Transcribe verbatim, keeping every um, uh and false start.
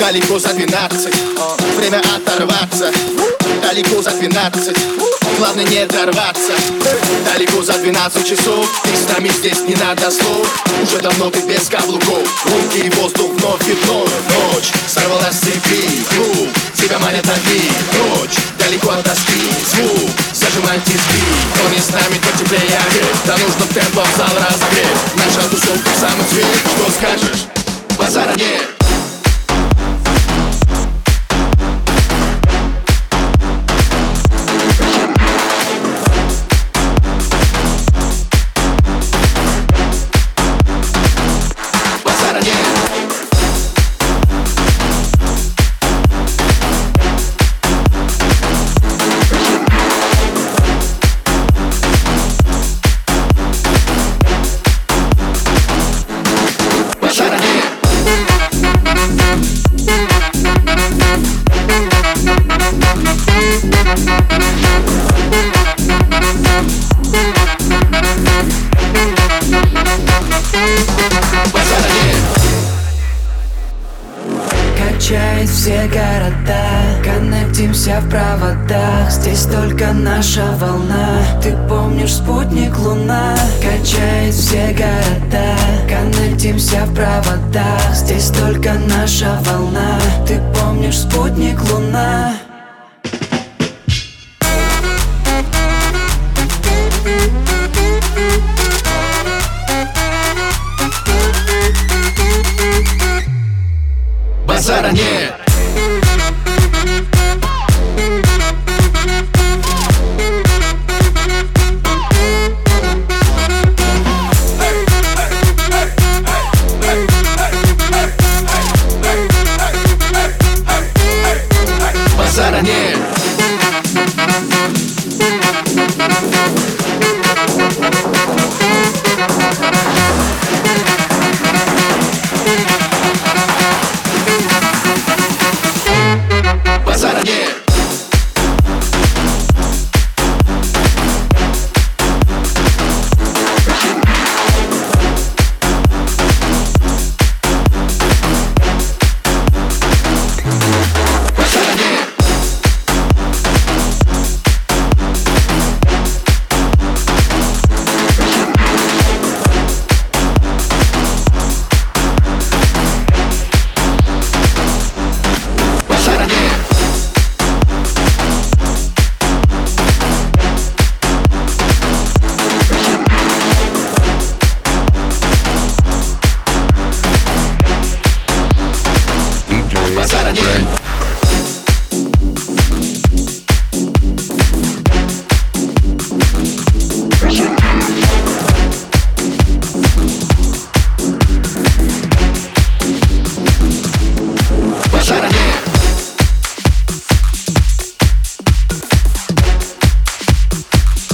Далеко за двенадцать, время оторваться. Далеко за двенадцать, главное не оторваться. Далеко за двенадцать часов, ты с нами здесь не надо слов. Уже давно ты без каблуков, руки и воздух вновь и вновь. Ночь сорвалась с цепи, клуб тебя манят ноги. Ночь далеко от тоски, звук зажимает тиски. Кто не с нами, то теплее огреть. Да нужно темпом зал разогреть. Наша тусовка в самый цвет. Что скажешь? Базара нет. Качает все города, коннектимся в проводах. Здесь только наша волна, ты помнишь спутник Луна. Качает все города, коннектимся в проводах. Здесь только наша волна, ты помнишь спутник Луна. Базара нет. Базара нет. Базара нет. Базара нет.